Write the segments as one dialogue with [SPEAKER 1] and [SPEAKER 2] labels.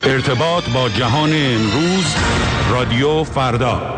[SPEAKER 1] ارتباط با جهان امروز، رادیو فردا.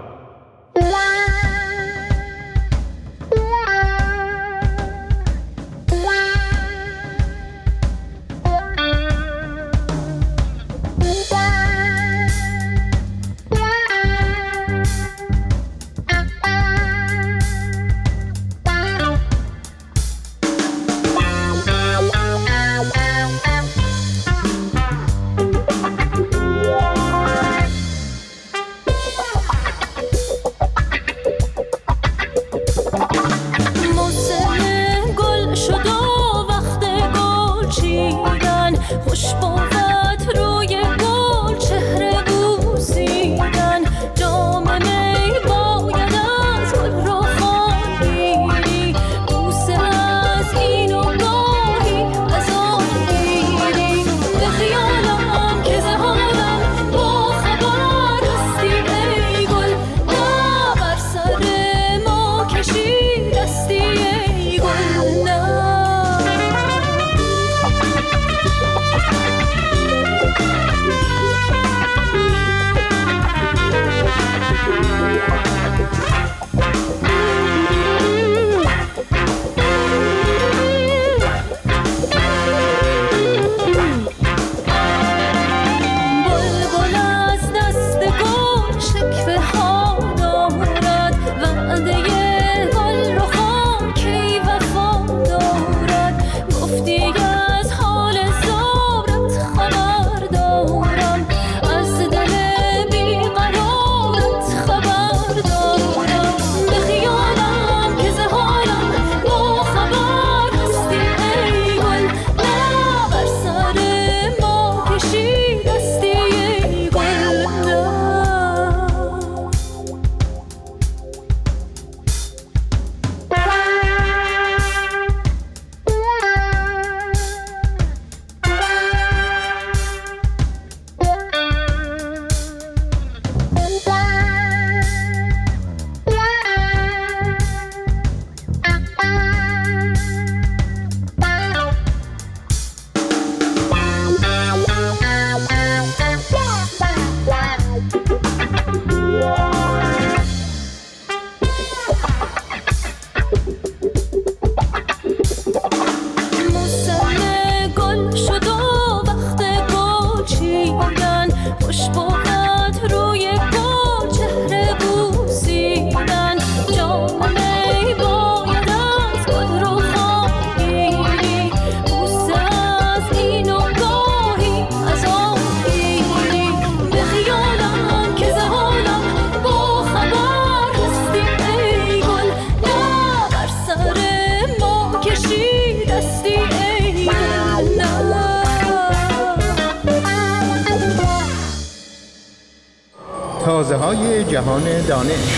[SPEAKER 2] تازه‌های جهان دانش.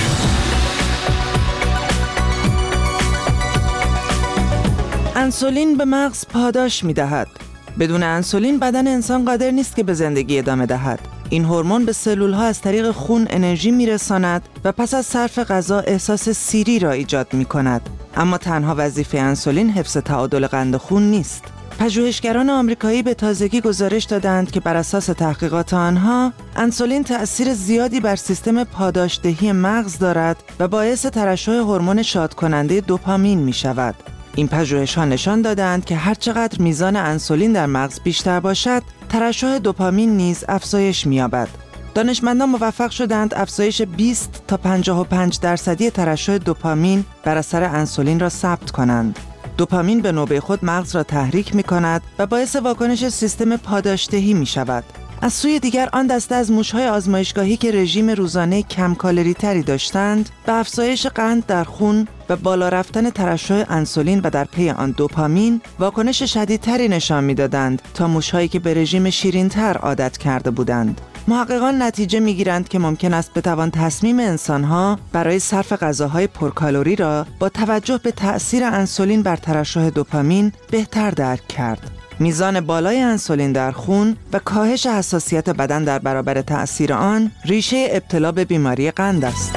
[SPEAKER 3] انسولین به مغز پاداش می‌دهد. بدون انسولین بدن انسان قادر نیست که به زندگی ادامه دهد. این هورمون به سلول‌ها از طریق خون انرژی می‌رساند و پس از صرف غذا احساس سیری را ایجاد می‌کند. اما تنها وظیفه انسولین حفظ تعادل قند خون نیست. پژوهشگران آمریکایی به تازگی گزارش دادند که بر اساس تحقیقات آنها انسولین تأثیر زیادی بر سیستم پاداشدهی مغز دارد و باعث ترشح هورمون شادکننده دوپامین می شود. این پژوهش‌ها نشان دادند که هر چقدر میزان انسولین در مغز بیشتر باشد، ترشح دوپامین نیز افزایش می‌یابد. دانشمندان موفق شدند افزایش 20 تا 55% ترشح دوپامین بر اثر انسولین را ثبت کنند. دوپامین به نوبه خود مغز را تحریک می‌کند و باعث واکنش سیستم پاداشدهی می‌شود. از سوی دیگر آن دسته از موش‌های آزمایشگاهی که رژیم روزانه کم کالری تری داشتند، به افزایش قند در خون و بالا رفتن ترشح انسولین و در پی آن دوپامین واکنش شدیدتری نشان می‌دادند تا موش‌هایی که به رژیم شیرین‌تر عادت کرده بودند. محققان نتیجه می‌گیرند که ممکن است بتوان تصمیم انسان‌ها برای صرف غذاهای پرکالری را با توجه به تأثیر انسولین بر ترشح دوپامین بهتر درک کرد. میزان بالای انسولین در خون و کاهش حساسیت بدن در برابر تأثیر آن ریشه ابتلا به بیماری قند است.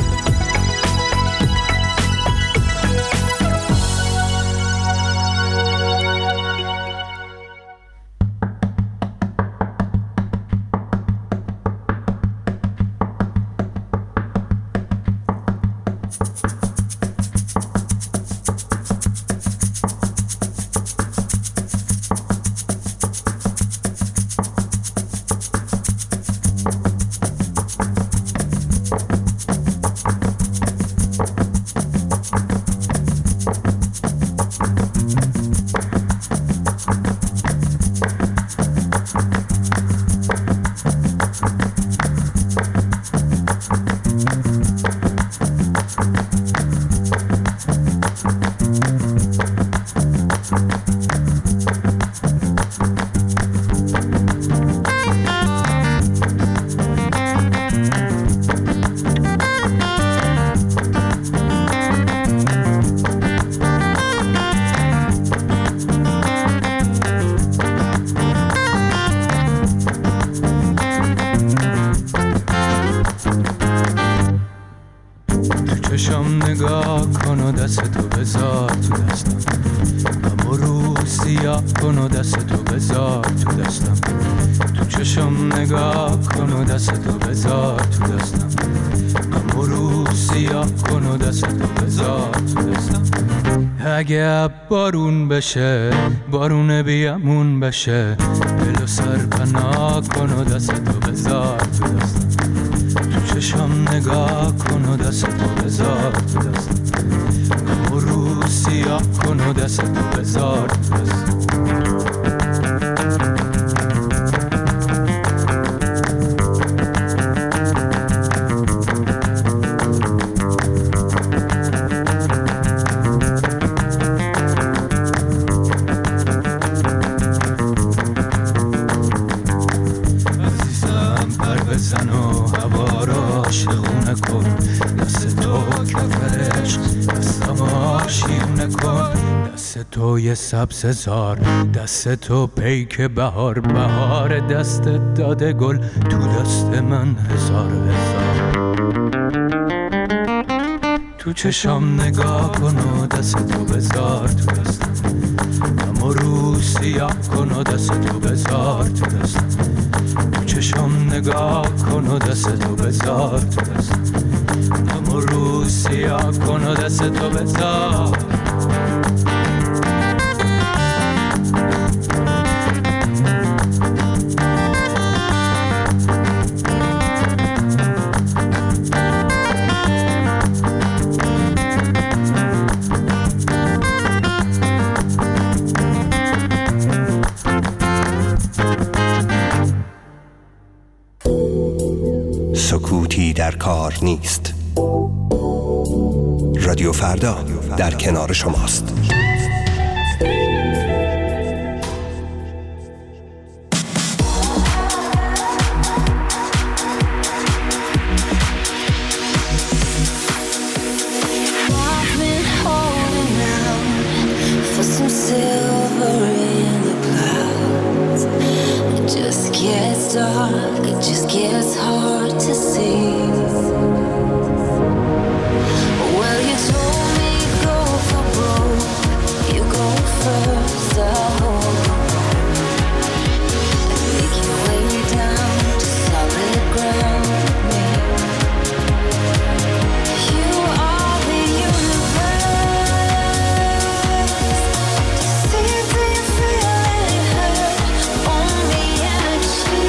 [SPEAKER 4] بذار تو دستم، تو چشم نگاه کن و دستتو بذار تو دستم، غم و روز سیاه کن و دستتو بذار تو دستم. اگه بارون بشه بارون بیامون بشه، دل و سر پناه کن و دستتو بذار تو دستم، تو چشم نگاه کن و دستتو بذار تو دستم، غم و روز سیاه کن و دستتو بذار تو دستم. بزن و هوا را شخونه کن، دست تو کفرش دستم آشیونه کن، دست تو یه سبززار، دست تو پیک بهار، بهار دست داده گل تو دست من هزار هزار. تو چشم نگاه کن و دست تو بذار تو دستم، غم و روز سیاه کن و دست تو بذار تو دستم، تو چشم نگاه کن و دست تو بذار تو دستم، غم و روز سیاه کن و دست تو بذار.
[SPEAKER 5] سکوتی در کار نیست. رادیو فردا در کنار شماست.
[SPEAKER 6] It just gets hard to see. Well, you told me go for broke, you go first, I'll hold and make your way down to solid ground with me. You are the universe. See, do you feel it hurt? Only energy.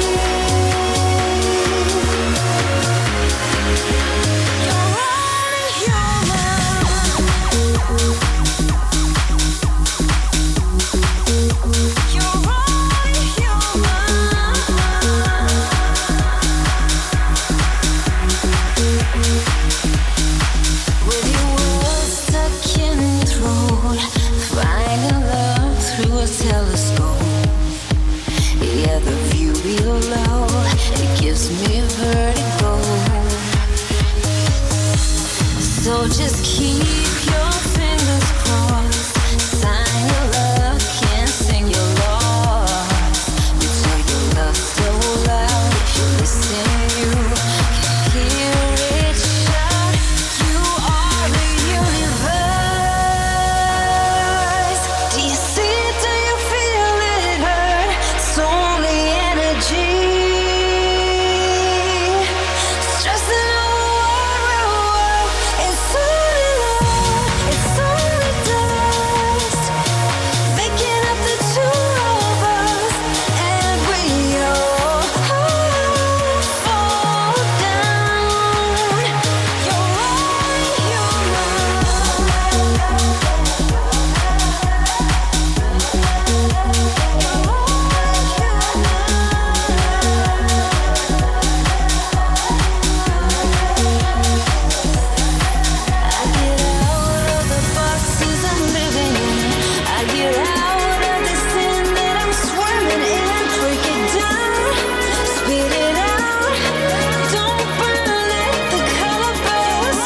[SPEAKER 6] So just keep your fingers crossed, sign your luck and sing your loss. You tell your love so loud, if you listen you can hear it shout. You are the universe. Do you see it? Do you feel it hurt? It's only energy. Stressing over, it's only love, it's only dust. Making up the two of us, and we all fall down. You're only I get out of the boxes I'm living in. I get out of the sin that I'm swimming in. Break it down, spit it out. Don't burn it, the color burst.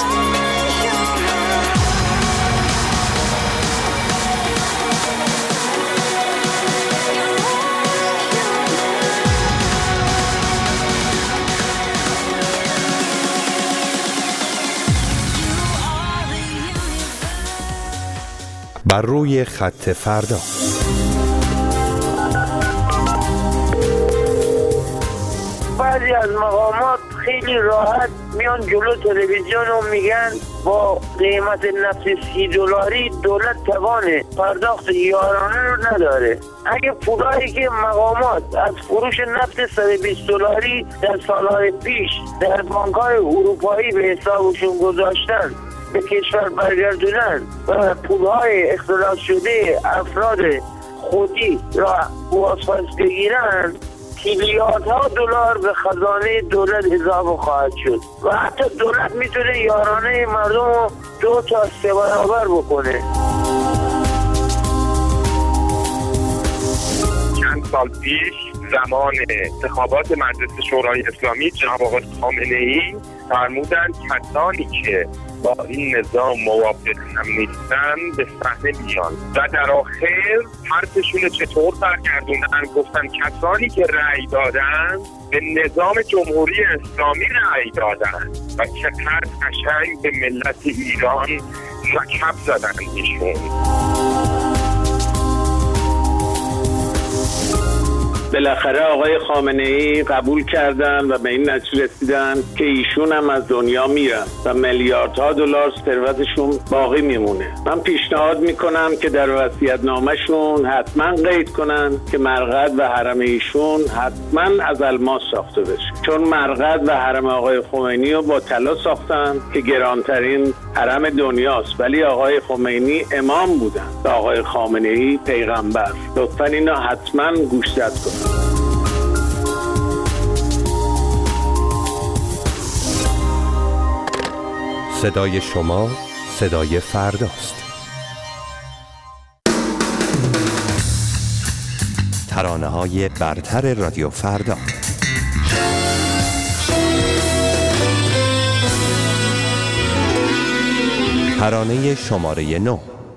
[SPEAKER 5] بر روی خط فردا.
[SPEAKER 7] بعضی از مقامات خیلی راحت میان جلو تلویزیون و میگن با قیمت نفت $30 دولت توان پرداخت یارانه رو نداره. اگه پولایی که مقامات از فروش نفت $120 در سالهای پیش در بانک‌های اروپایی به حسابشون گذاشتن به کشور برگردونن و پولهای اختلاس شده افراد خودی را بازپس بگیرن، تریلیاردها دلار به خزانه دولت اضافه خواهد شد و حتی دولت میتونه یارانه مردم رو 2 تا 3 برابر بکنه.
[SPEAKER 8] چند سال پیش زمان انتخابات مجلس شورای اسلامی جناب آقای خامنه‌ای فرمودند کسانی که با این نظام موافق هم نیستن به صحنه میان و در آخر حرفشون چطور برگردوندن؟ گفتن کسانی که رأی دادن به نظام جمهوری اسلامی رأی دادن و چقدر قشنگ به ملت ایران لقب زدن ایشون.
[SPEAKER 9] بالاخره آقای خامنه‌ای قبول کردن و به این نتیجه رسیدن که ایشون هم از دنیا میرن و میلیاردها دلار ثروتشون باقی میمونه. من پیشنهاد میکنم که در وصیت‌نامه‌شون حتما قید کنن که مرقد و حرم ایشون حتما از الماس ساخته بشه، چون مرقد و حرم آقای خمینی رو با طلا ساختن که گرانترین حرم دنیاست، ولی آقای خمینی امام بودن و آقای خامنه‌ای پیغمبر. لطفاً اینا حتما گوشزد کنن.
[SPEAKER 5] صدای شما صدای فرداست. ترانه‌های برتر رادیو فردا. ترانه شماره 9.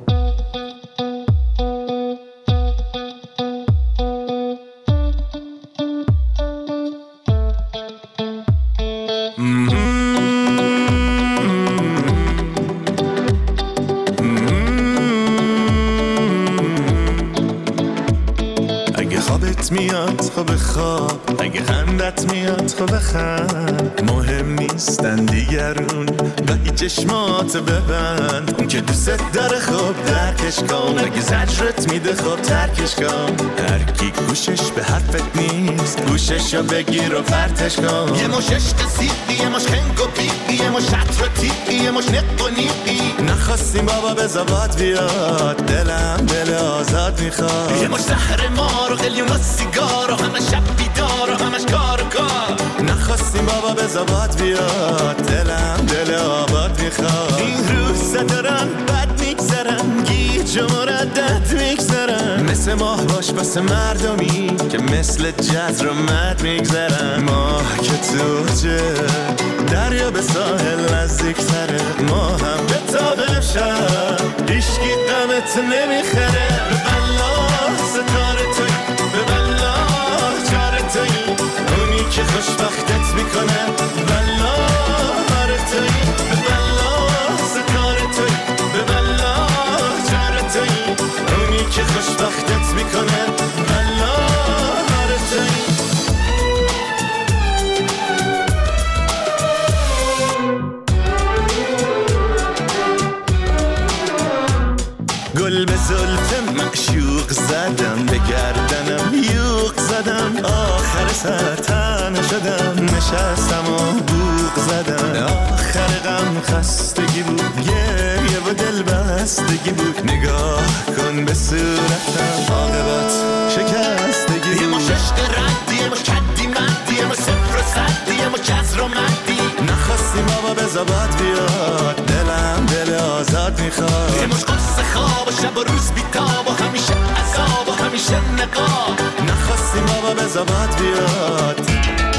[SPEAKER 10] میاد خب بخواب، اگه خندت میاد خب بخند، مهم نیستن دیگرون گاهی چشمات ببند، اون که دوست داره خب درکش کن، اگه زجرت میده خب ترکش کن، هر کی گوشش به حرفت نیست گوششو بگیر و پرتش کن، یه مش عشق سیقی، یه مش خنگ و پیقی، یه مش عطر و تیقی، یه مش نق و نیقی، نخواستیم بابا به زباد بیاد، دلم دل آزاد میخواد، یه مش زهر مار و قلیون و سیگار و همه شب بیدار و همش کار و کار، نخواستیم بابا به زباد بیاد، دلم دل آباد میخواد، این روزا دارن بد میگذرن، گیج و مردد میگذرن، مثل ماه باش بس مردمی که مثل جزر و مد میگذرن، ماه که توجه دریا به ساحل نزدیک تره، ما هم به تابه شد هیشکی قمت نمیخره، به بلا ستاره توی، به بلا چاره توی، اونی که خوشبختت میکنه، بلا هاره توی، به بلا ستاره توی، به بلا چاره توی، اونی که خوشبختت میکنه، بلا هاره توی. گل به زلف معشوق زدم، به گردنم یوق زدم، آخر سر تنها شدم، نشستم و بوق زدم، آخر غم خستگی بود، گریه و دل بستگی بود، نگاه کن به صورتم، عاقبت شکستگی، یه مش عشق ردی، یه مش کدی مدی، یه مش صفر و صدی، یه مش جزر و مدی، نخواستیم بابا به زباد بیاد، دلم دل آزاد میخواد، یه مش قصه خواب و شب و روز بیتاب و همیشه عذاب و همیشه نقاب، نخواستیم بابا به زباد بیاد،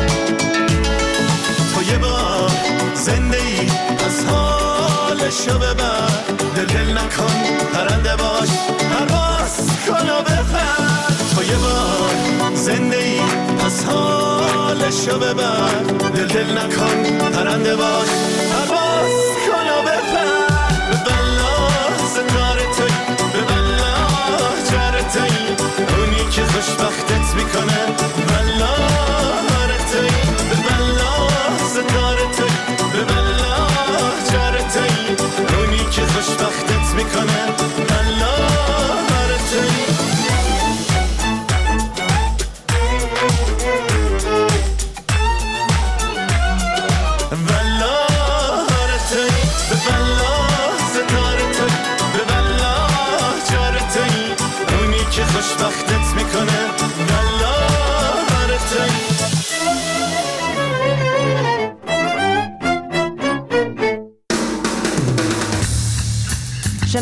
[SPEAKER 10] تو یه بار زنده ای از حالشو ببر، دل نکن پرنده باش پرواز کن و بپر، تو یه بار زنده ای از حالشو ببر، دل نکن پرنده باش پرواز کن و بپر، به بلا ستاره توی، به بلا چاره توی، اونی که خوشبختت میکنه، بلا هاره توی، به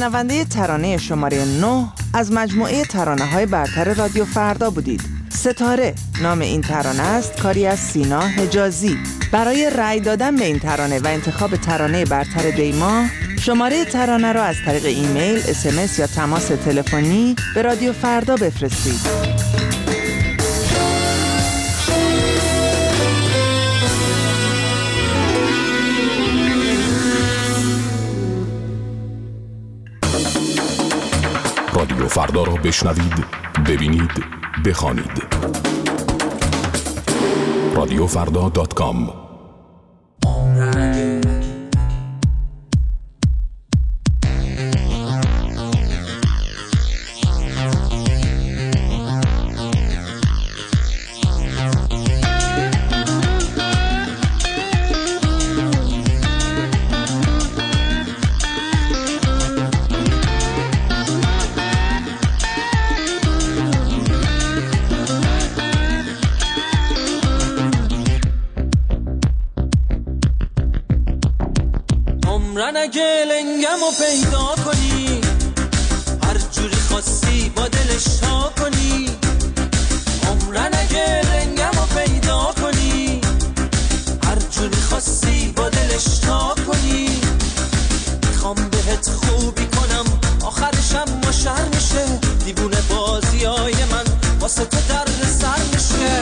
[SPEAKER 3] شنونده ترانه شماره 9 از مجموعه ترانه‌های برتر رادیو فردا بودید. ستاره نام این ترانه است، کاری از سینا حجازی. برای رأی دادن به این ترانه و انتخاب ترانه برتر دیما، شماره ترانه را از طریق ایمیل، SMS یا تماس تلفنی به رادیو فردا بفرستید.
[SPEAKER 11] رادیو فردا را بشنوید، ببینید، بخوانید. رادیوفردا.com.
[SPEAKER 12] عمرن اگه لنگمو پیدا کنی، هر جوری خواستی با دلش تا کنی. عمرن اگه لنگمو پیدا کنی، هر جوری خواستی با دلش تا کنی. میخوام بهت خوبی کنم، آخرشم مشهر میشه. دیوونه بازیای من واسه تو درد سر میشه.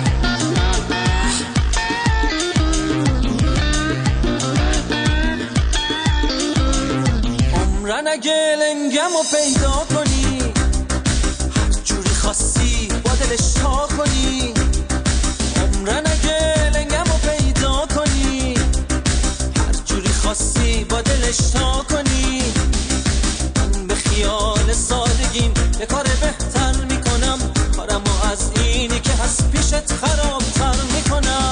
[SPEAKER 12] عمرن اگه لنگمو پیدا کنی، هر جوری خواستی با دلش تا کنی. عمرن اگه لنگمو پیدا کنی، هر جوری خواستی با دلش تا کنی. من به خیال سادگیم یه کار بهتر میکنم، کارمو از اینی که هست پیشت خرابتر میکنم.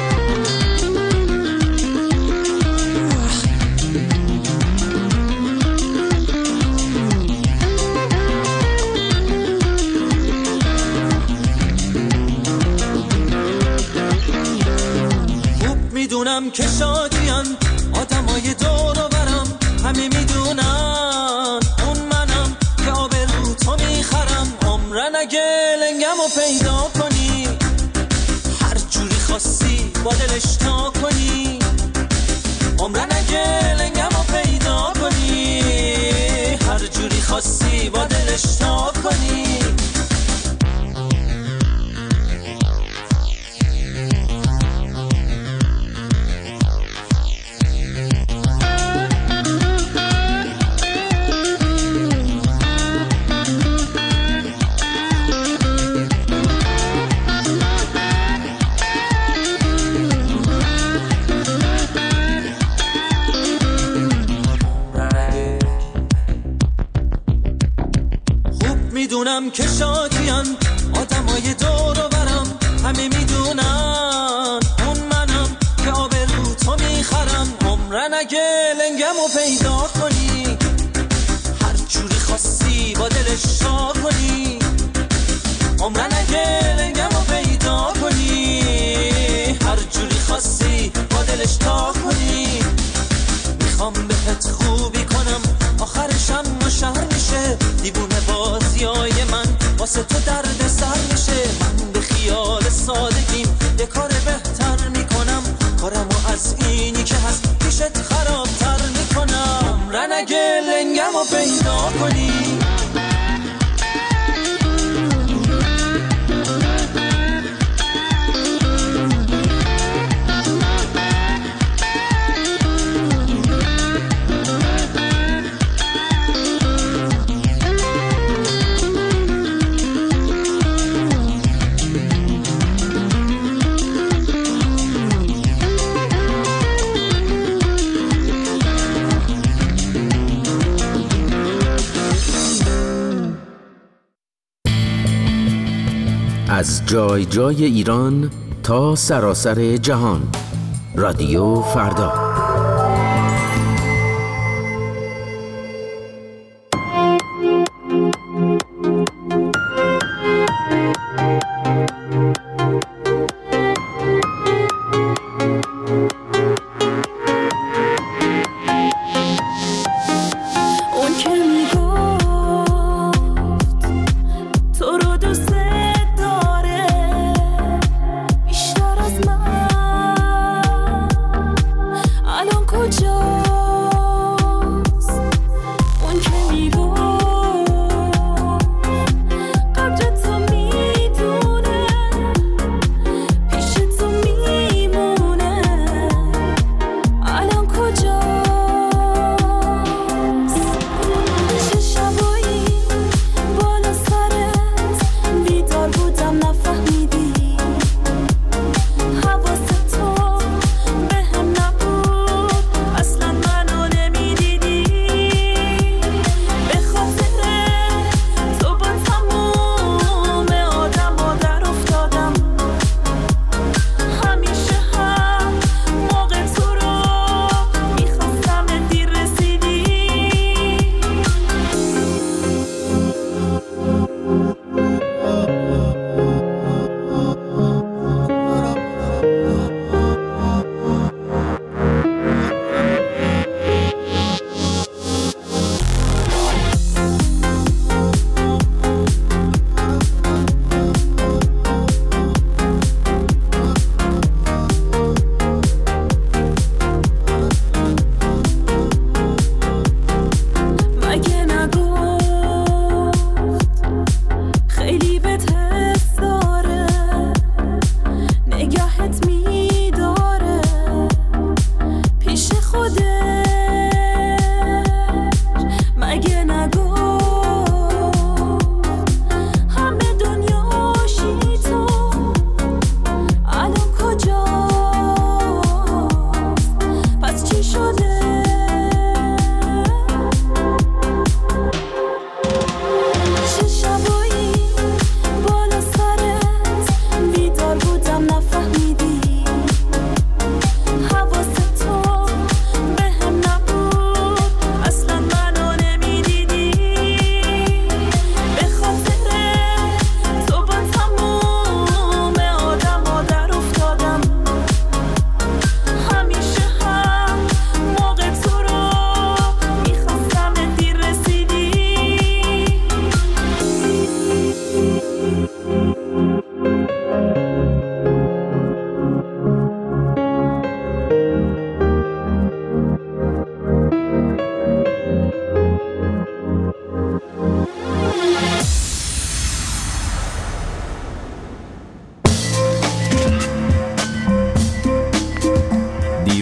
[SPEAKER 12] میدونم که شادیان آدمای دور و برم، همه میدونن اون منم که آبرو تو میخرم. عمرن اگه لنگمو پیدا کنی، هر جوری خواستی با دلش تا کنی. عمرن اگه لنگمو پیدا کنی، هر جوری خواستی با دلش تا کنی. میدونم که شادیان آدمای دور و برم، همه میدونن اون منم که آبرو تو میخرم. عمرن اگه لنگمو پیدا کنی، هر جوری خواستی با دلش تا کنی. عمرن اگه لنگمو پیدا کنی، هر جوری خواستی با دلش تا کنی. میخوام بهت خوبی کنم، آخرشم مشهر میشه. دیوونه بازیای من واسه تو درد سر میشه. من به خیال سادگیم یه کار بهتر میکنم، کارمو از اینی که هست پیشت خرابتر میکنم. عمرن اگه لنگمو پیدا کنی،
[SPEAKER 13] از جای جای ایران تا سراسر جهان، رادیو فردا.
[SPEAKER 14] اون که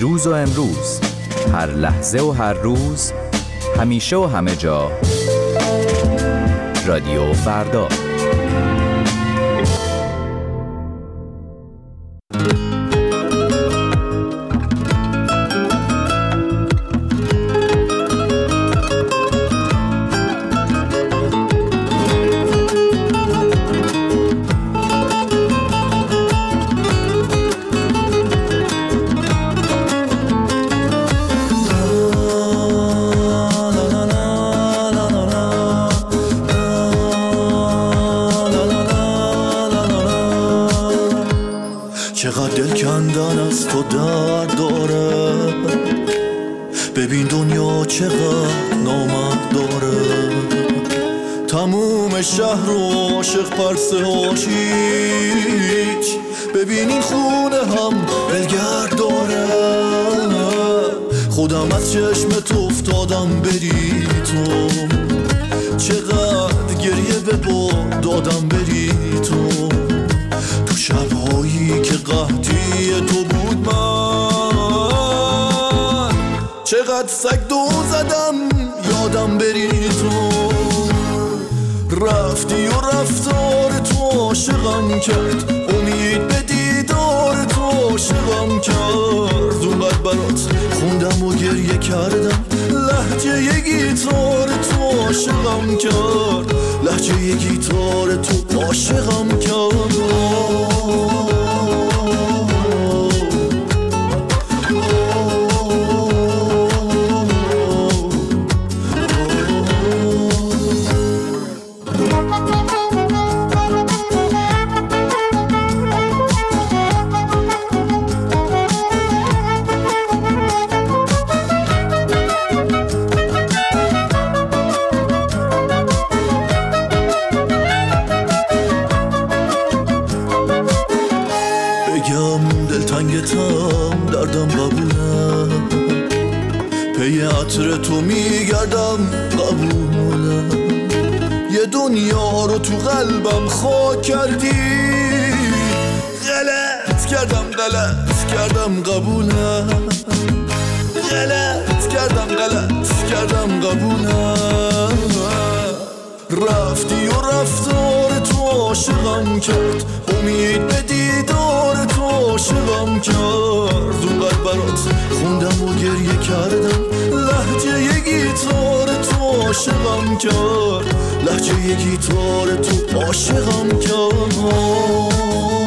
[SPEAKER 14] دیروز و امروز، هر لحظه و هر روز، همیشه و همه جا. رادیو فردا.
[SPEAKER 10] چقدر دل کندن از تو درد داره، ببین دنیا چقدر نامرد داره. تموم شهر و عاشق پرسه هاشیچ، ببین این خونه هم بلگرد داره. خودم از چشمت افتادم بری تو، چقدر گریه به باد دادم بری تو. تو شبهایی که قحطی تو بود من، چقدر سگ دو زدم یادم بری تو. رفتی و رفتار تو عاشقم کرد، امید به دیدار تو عاشقم کرد. اونقدر برات خوندم و گریه کردم، لهجه یه گیتار تو عاشقم کرد، لهجه یه گیتار تو عاشقم کرد. دردم قبوله، پی عطر تو میگردم قبوله. یه دنیا رو تو قلبم خاک کردی، غلط کردم قبوله. غلط کردم قبوله. رفتی و رفتار تو عاشقم کرد، امید به دیدار تو عاشقم کرد. اونقدر برات خوندم و گریه کردم، لهجه یه گیتار تو عاشقم کرد، لهجه یه گیتار تو عاشقم کرد.